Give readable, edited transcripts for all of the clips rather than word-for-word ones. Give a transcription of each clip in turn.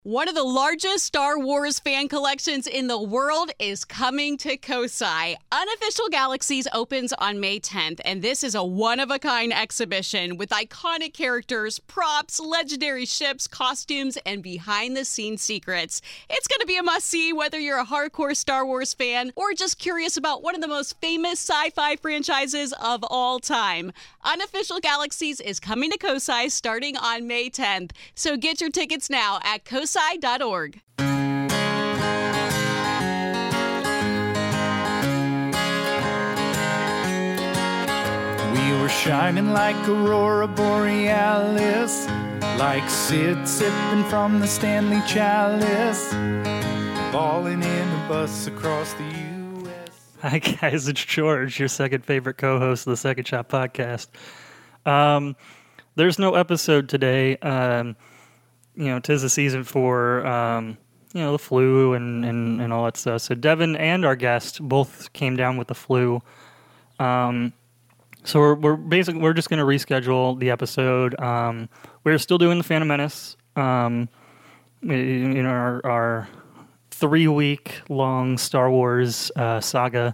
One of the largest Star Wars fan collections in the world is coming to Kosai. Unofficial Galaxies opens on May 10th, and this is a one-of-a-kind exhibition with iconic characters, props, legendary ships, costumes, and behind-the-scenes secrets. It's going to be a must-see whether you're a hardcore Star Wars fan or just curious about one of the most famous sci-fi franchises of all time. Unofficial Galaxies is coming to Kosai starting on May 10th, so get your tickets now at kosai.org. We were shining like Aurora Borealis, like Sid sipping from the Stanley Chalice, falling in a bus across the U.S. Hi guys, it's George, your second favorite co-host of the Second Shot Podcast. There's no episode today. Tis the season for, the flu and all that stuff. So Devin and our guest both came down with the flu. So we're just going to reschedule the episode. We're still doing the Phantom Menace. Our 3-week long Star Wars saga.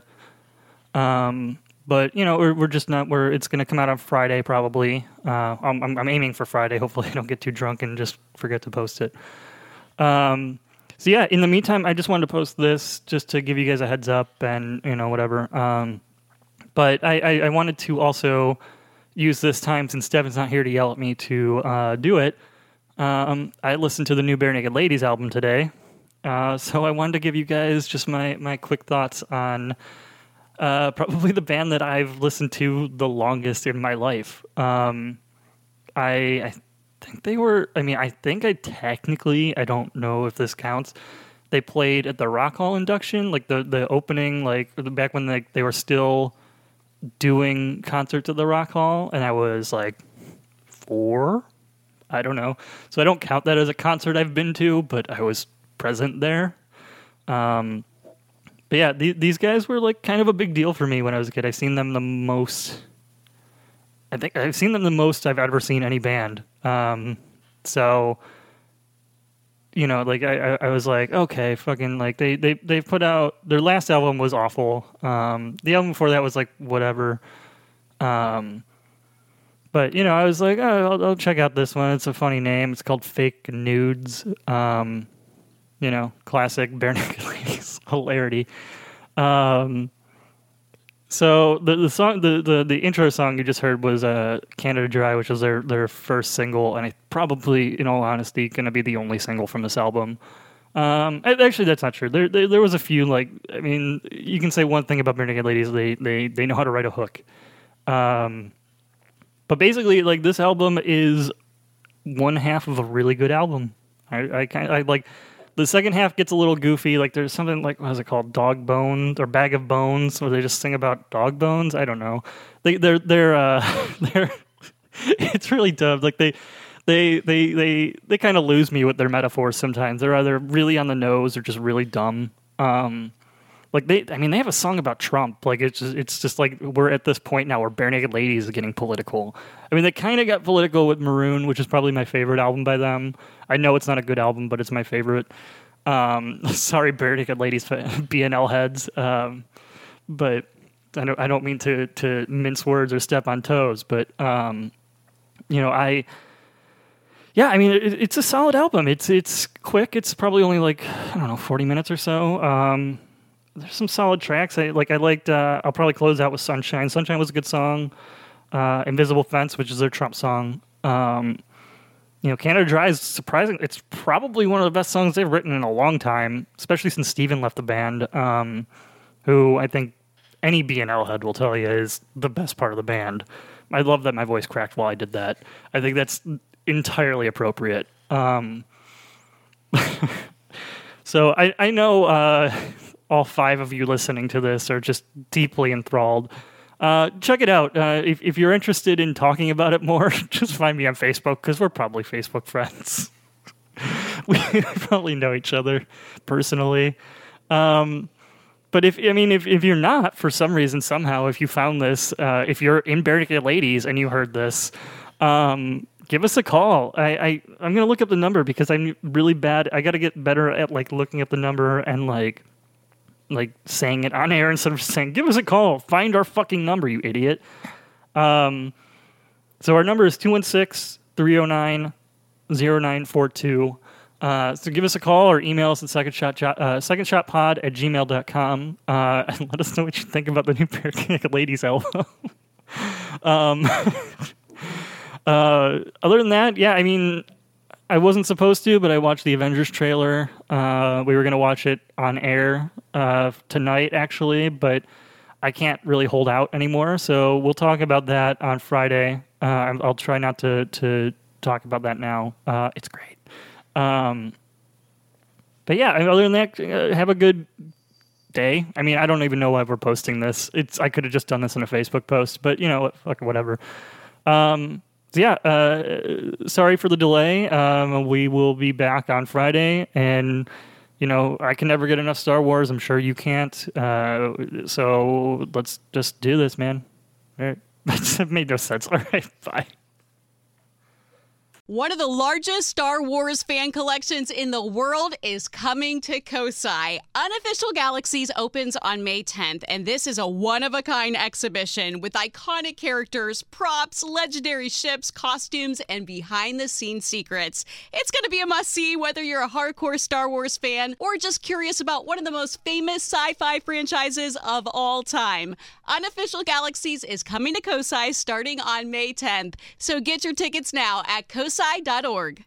But we're just not. It's going to come out on Friday probably. I'm aiming for Friday. Hopefully, I don't get too drunk and just forget to post it. In the meantime, I just wanted to post this just to give you guys a heads up and whatever. But I wanted to also use this time, since Devin's not here to yell at me, to do it. I listened to the new Bare Naked Ladies album today, so I wanted to give you guys just my quick thoughts on. Probably the band that I've listened to the longest in my life. I think they were. I don't know if this counts. They played at the Rock Hall induction, like the opening, like back when they were still doing concerts at the Rock Hall, and I was like 4. I don't know, so I don't count that as a concert I've been to, but I was present there. But yeah, these guys were like kind of a big deal for me when I was a kid. I've seen them the most. I think I've seen them the most I've ever seen any band. I was like, okay, fucking like they put out their last album was awful. The album before that was like whatever. But I was like, oh, I'll check out this one. It's a funny name. It's called Fake Nudes. Classic Bare Naked Ladies hilarity. So the song, the intro song you just heard was Canada Dry, which was their first single, and probably, in all honesty, going to be the only single from this album. Actually, that's not true. There was a few, you can say one thing about Bare Naked Ladies, they know how to write a hook. But basically, like, this album is one half of a really good album. I like. The second half gets a little goofy. Like, there's something like, what is it called? Dog Bones or Bag of Bones, where they just sing about dog bones. I don't know. They're it's really dumb. Like, they kind of lose me with their metaphors sometimes. They're either really on the nose or just really dumb. They have a song about Trump. Like, it's just like, we're at this point now where Bare Naked Ladies is getting political. They kind of got political with Maroon, which is probably my favorite album by them. I know it's not a good album, but it's my favorite. Sorry, Bare Naked Ladies, BNL heads. But I don't mean to mince words or step on toes, but it's a solid album. It's quick. It's probably only 40 minutes or so. There's some solid tracks. I'll probably close out with Sunshine. Sunshine was a good song. Invisible Fence, which is their Trump song. Canada Dry is surprising. It's probably one of the best songs they've written in a long time, especially since Steven left the band, who I think any BNL head will tell you is the best part of the band. I love that my voice cracked while I did that. I think that's entirely appropriate. So I know all 5 of you listening to this are just deeply enthralled. Check it out. If you're interested in talking about it more, just find me on Facebook, because we're probably Facebook friends. We probably know each other personally. But if you're not, for some reason, somehow, if you found this, if you're in Bare Naked Ladies and you heard this, give us a call. I'm gonna look up the number because I'm really bad. I got to get better at like looking up the number and like saying it on air instead of just saying, give us a call. Find our fucking number, you idiot. So our number is 216-309-0942. So give us a call or email us at secondshotpod@gmail.com. And let us know what you think about the new Barekick Ladies album. Other than that, yeah, I mean, I wasn't supposed to, but I watched the Avengers trailer. We were going to watch it on air tonight, actually, but I can't really hold out anymore. So we'll talk about that on Friday. I'll try not to talk about that now. It's great. But yeah, other than that, have a good day. I mean, I don't even know why we're posting this. I could have just done this in a Facebook post, but you know, fuck whatever. So yeah, sorry for the delay. We will be back on Friday, and you know, I can never get enough Star Wars. I'm sure you can't. So let's just do this, man. All right. That made no sense. All right, bye. One of the largest Star Wars fan collections in the world is coming to Kosai. Unofficial Galaxies opens on May 10th, and this is a one-of-a-kind exhibition with iconic characters, props, legendary ships, costumes, and behind-the-scenes secrets. It's going to be a must-see whether you're a hardcore Star Wars fan or just curious about one of the most famous sci-fi franchises of all time. Unofficial Galaxies is coming to Kosai starting on May 10th, so get your tickets now at kosai.org.